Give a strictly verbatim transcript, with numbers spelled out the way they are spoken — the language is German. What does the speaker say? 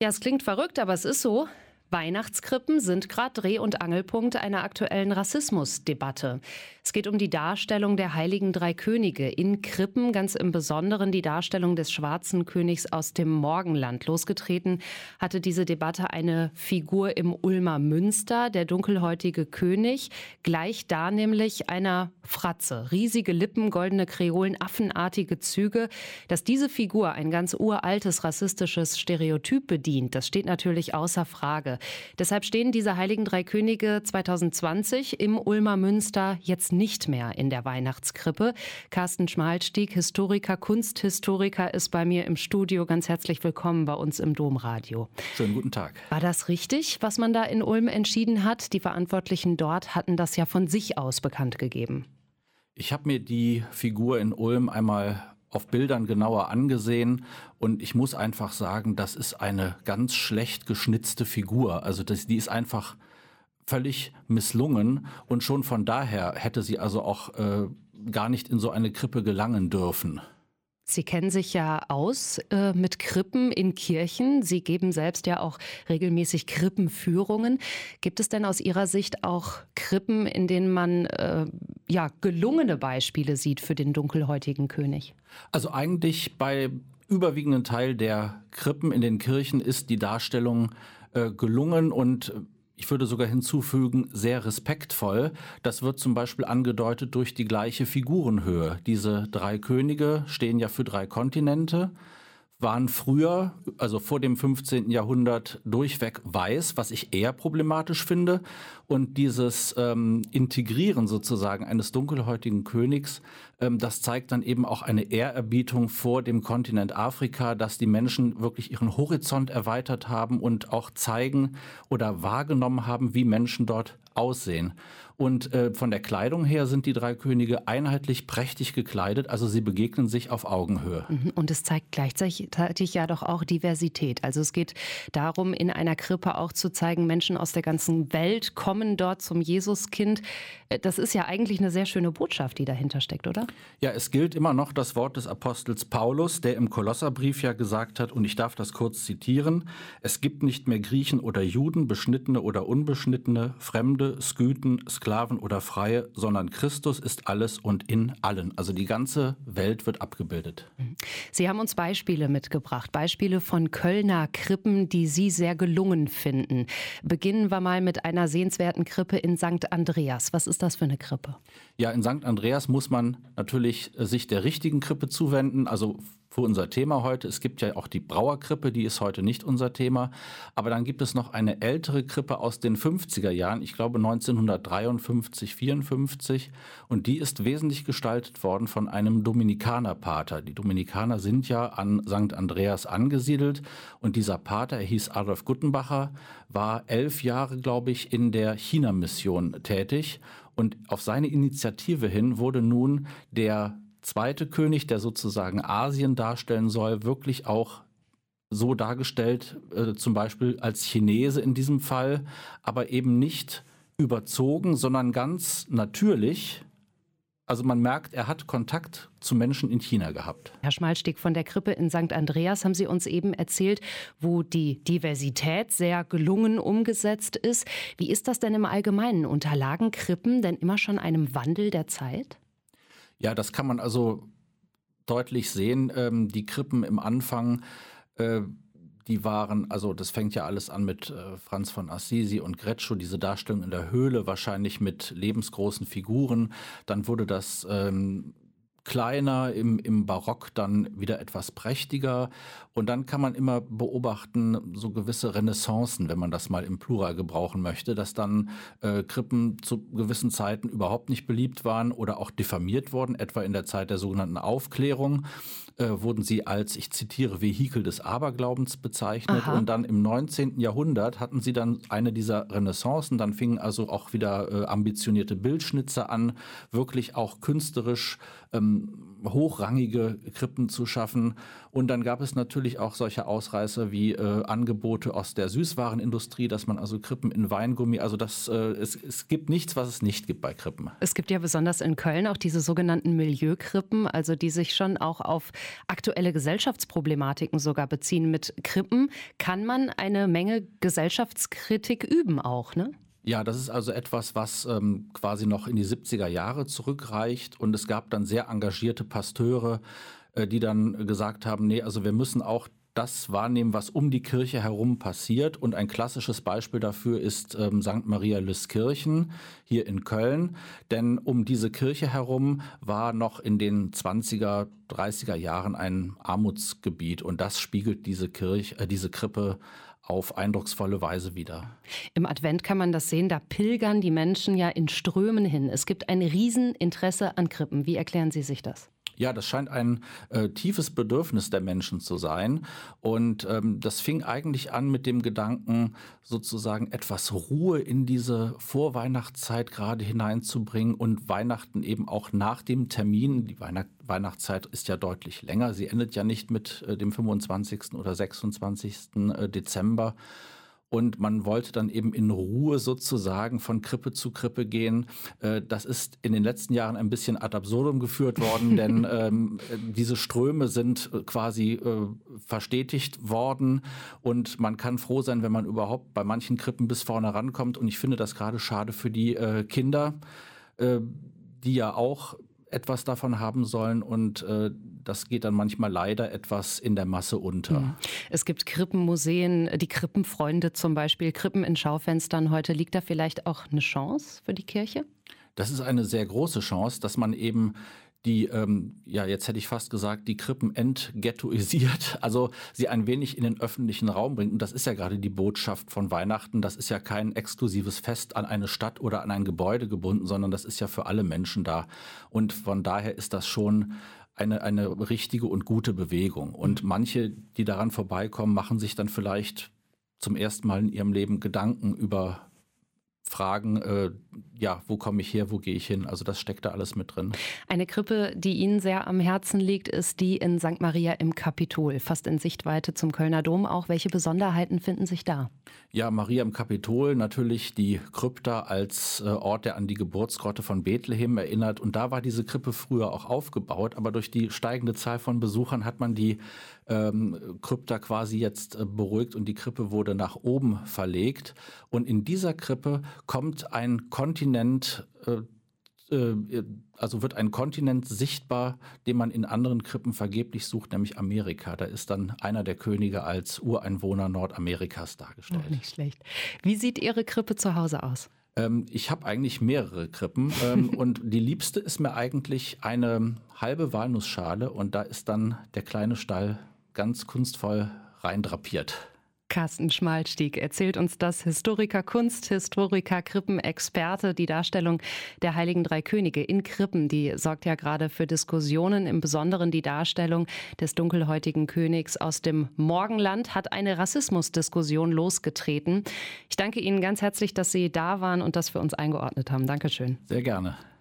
Ja, es klingt verrückt, aber es ist so. Weihnachtskrippen sind gerade Dreh- und Angelpunkt einer aktuellen Rassismusdebatte. Es geht um die Darstellung der heiligen drei Könige in Krippen, ganz im Besonderen die Darstellung des schwarzen Königs aus dem Morgenland. Losgetreten hatte diese Debatte eine Figur im Ulmer Münster, der dunkelhäutige König, gleich da nämlich einer Fratze. Riesige Lippen, goldene Kreolen, affenartige Züge. Dass diese Figur ein ganz uraltes rassistisches Stereotyp bedient, das steht natürlich außer Frage. Deshalb stehen diese heiligen drei Könige zwanzig zwanzig im Ulmer Münster jetzt nicht mehr in der Weihnachtskrippe. Carsten Schmalstieg, Historiker, Kunsthistoriker, ist bei mir im Studio. Ganz herzlich willkommen bei uns im Domradio. Schönen guten Tag. War das richtig, was man da in Ulm entschieden hat? Die Verantwortlichen dort hatten das ja von sich aus bekannt gegeben. Ich habe mir die Figur in Ulm einmal auf Bildern genauer angesehen und ich muss einfach sagen, das ist eine ganz schlecht geschnitzte Figur. Also das, die ist einfach völlig misslungen und schon von daher hätte sie also auch äh, gar nicht in so eine Krippe gelangen dürfen. Sie kennen sich ja aus äh, mit Krippen in Kirchen. Sie geben selbst ja auch regelmäßig Krippenführungen. Gibt es denn aus Ihrer Sicht auch Krippen, in denen man äh, ja, gelungene Beispiele sieht für den dunkelhäutigen König? Also eigentlich bei überwiegenden Teil der Krippen in den Kirchen ist die Darstellung äh, gelungen und ich würde sogar hinzufügen, sehr respektvoll. Das wird zum Beispiel angedeutet durch die gleiche Figurenhöhe. Diese drei Könige stehen ja für drei Kontinente, waren früher, also vor dem fünfzehnten Jahrhundert, durchweg weiß, was ich eher problematisch finde. Und dieses ähm, Integrieren sozusagen eines dunkelhäutigen Königs, ähm, das zeigt dann eben auch eine Ehrerbietung vor dem Kontinent Afrika, dass die Menschen wirklich ihren Horizont erweitert haben und auch zeigen oder wahrgenommen haben, wie Menschen dort aussehen. Und äh, von der Kleidung her sind die drei Könige einheitlich prächtig gekleidet, also sie begegnen sich auf Augenhöhe. Und es zeigt gleichzeitig ja doch auch Diversität. Also es geht darum, in einer Krippe auch zu zeigen, Menschen aus der ganzen Welt kommen dort zum Jesuskind. Das ist ja eigentlich eine sehr schöne Botschaft, die dahinter steckt, oder? Ja, es gilt immer noch das Wort des Apostels Paulus, der im Kolosserbrief ja gesagt hat, und ich darf das kurz zitieren: Es gibt nicht mehr Griechen oder Juden, Beschnittene oder Unbeschnittene, Fremde, Skythen, Sklaven oder Freie, sondern Christus ist alles und in allen. Also die ganze Welt wird abgebildet. Sie haben uns Beispiele mitgebracht, Beispiele von Kölner Krippen, die Sie sehr gelungen finden. Beginnen wir mal mit einer sehenswerten Krippe in Sankt Andreas. Was ist das für eine Krippe? Ja, in Sankt Andreas muss man natürlich sich der richtigen Krippe zuwenden, also für unser Thema heute. Es gibt ja auch die Brauerkrippe, die ist heute nicht unser Thema. Aber dann gibt es noch eine ältere Krippe aus den fünfziger Jahren, ich glaube neunzehnhundertdreiundfünfzig, vierundfünfzig. Und die ist wesentlich gestaltet worden von einem Dominikanerpater. Die Dominikaner sind ja an Sankt Andreas angesiedelt. Und dieser Pater, er hieß Adolf Guttenbacher, war elf Jahre, glaube ich, in der China-Mission tätig. Und auf seine Initiative hin wurde nun der zweite König, der sozusagen Asien darstellen soll, wirklich auch so dargestellt, äh, zum Beispiel als Chinese in diesem Fall, aber eben nicht überzogen, sondern ganz natürlich. Also man merkt, er hat Kontakt zu Menschen in China gehabt. Herr Schmalstieg, von der Krippe in Sankt Andreas haben Sie uns eben erzählt, wo die Diversität sehr gelungen umgesetzt ist. Wie ist das denn im Allgemeinen? Unterlagen Krippen denn immer schon einem Wandel der Zeit? Ja, das kann man also deutlich sehen. Ähm, die Krippen im Anfang, äh, die waren, also das fängt ja alles an mit äh, Franz von Assisi und Greccio, diese Darstellung in der Höhle, wahrscheinlich mit lebensgroßen Figuren. Dann wurde das ähm, kleiner, im, im Barock dann wieder etwas prächtiger. Und dann kann man immer beobachten, so gewisse Renaissancen, wenn man das mal im Plural gebrauchen möchte, dass dann äh, Krippen zu gewissen Zeiten überhaupt nicht beliebt waren oder auch diffamiert wurden, etwa in der Zeit der sogenannten Aufklärung. Äh, wurden sie als, ich zitiere, Vehikel des Aberglaubens bezeichnet. Aha. Und dann im neunzehnten Jahrhundert hatten sie dann eine dieser Renaissancen. Dann fingen also auch wieder äh, ambitionierte Bildschnitzer an, wirklich auch künstlerisch ähm, hochrangige Krippen zu schaffen. Und dann gab es natürlich auch solche Ausreißer wie äh, Angebote aus der Süßwarenindustrie, dass man also Krippen in Weingummi, also das, äh, es, es gibt nichts, was es nicht gibt bei Krippen. Es gibt ja besonders in Köln auch diese sogenannten Milieukrippen, also die sich schon auch auf aktuelle Gesellschaftsproblematiken sogar beziehen. Mit Krippen kann man eine Menge Gesellschaftskritik üben auch, ne? Ja, das ist also etwas, was ähm, quasi noch in die siebziger Jahre zurückreicht. Und es gab dann sehr engagierte Pasteure, äh, die dann gesagt haben, nee, also wir müssen auch das wahrnehmen, was um die Kirche herum passiert. Und ein klassisches Beispiel dafür ist ähm, Sankt Maria Lüskirchen hier in Köln. Denn um diese Kirche herum war noch in den zwanziger, dreißiger Jahren ein Armutsgebiet. Und das spiegelt diese Kirche, äh, diese Krippe auf eindrucksvolle Weise wieder. Im Advent kann man das sehen, da pilgern die Menschen ja in Strömen hin. Es gibt ein Rieseninteresse an Krippen. Wie erklären Sie sich das? Ja, das scheint ein äh, tiefes Bedürfnis der Menschen zu sein. Und ähm, das fing eigentlich an mit dem Gedanken, sozusagen etwas Ruhe in diese Vorweihnachtszeit gerade hineinzubringen und Weihnachten eben auch nach dem Termin. Die Weihnacht Weihnachtszeit ist ja deutlich länger. Sie endet ja nicht mit äh, dem fünfundzwanzigsten oder sechsundzwanzigsten Äh, Dezember. Und man wollte dann eben in Ruhe sozusagen von Krippe zu Krippe gehen. Das ist in den letzten Jahren ein bisschen ad absurdum geführt worden, denn ähm, diese Ströme sind quasi äh, verstetigt worden. Und man kann froh sein, wenn man überhaupt bei manchen Krippen bis vorne rankommt. Und ich finde das gerade schade für die äh, Kinder, äh, die ja auch etwas davon haben sollen und äh, das geht dann manchmal leider etwas in der Masse unter. Es gibt Krippenmuseen, die Krippenfreunde zum Beispiel, Krippen in Schaufenstern heute. Liegt da vielleicht auch eine Chance für die Kirche? Das ist eine sehr große Chance, dass man eben die, ähm, ja jetzt hätte ich fast gesagt, die Krippen entghettoisiert, also sie ein wenig in den öffentlichen Raum bringt. Und das ist ja gerade die Botschaft von Weihnachten. Das ist ja kein exklusives Fest an eine Stadt oder an ein Gebäude gebunden, sondern das ist ja für alle Menschen da. Und von daher ist das schon eine, eine richtige und gute Bewegung. Und manche, die daran vorbeikommen, machen sich dann vielleicht zum ersten Mal in ihrem Leben Gedanken über Fragen, äh, ja, wo komme ich her, wo gehe ich hin? Also das steckt da alles mit drin. Eine Krippe, die Ihnen sehr am Herzen liegt, ist die in Sankt Maria im Kapitol, fast in Sichtweite zum Kölner Dom auch. Welche Besonderheiten finden sich da? Ja, Maria im Kapitol, natürlich die Krypta als äh, Ort, der an die Geburtsgrotte von Bethlehem erinnert. Und da war diese Krippe früher auch aufgebaut, aber durch die steigende Zahl von Besuchern hat man die ähm, Krypta quasi jetzt äh, beruhigt und die Krippe wurde nach oben verlegt. Und in dieser Krippe kommt ein Kontinent, äh, äh, also wird ein Kontinent sichtbar, den man in anderen Krippen vergeblich sucht, nämlich Amerika. Da ist dann einer der Könige als Ureinwohner Nordamerikas dargestellt. Ach, nicht schlecht. Wie sieht Ihre Krippe zu Hause aus? Ähm, ich habe eigentlich mehrere Krippen ähm, und die liebste ist mir eigentlich eine halbe Walnussschale und da ist dann der kleine Stall ganz kunstvoll reindrapiert. Carsten Schmalstieg erzählt uns das, Historiker, Kunsthistoriker, Krippenexperte. Die Darstellung der Heiligen Drei Könige in Krippen, die sorgt ja gerade für Diskussionen. Im Besonderen die Darstellung des dunkelhäutigen Königs aus dem Morgenland hat eine Rassismusdiskussion losgetreten. Ich danke Ihnen ganz herzlich, dass Sie da waren und das für uns eingeordnet haben. Dankeschön. Sehr gerne.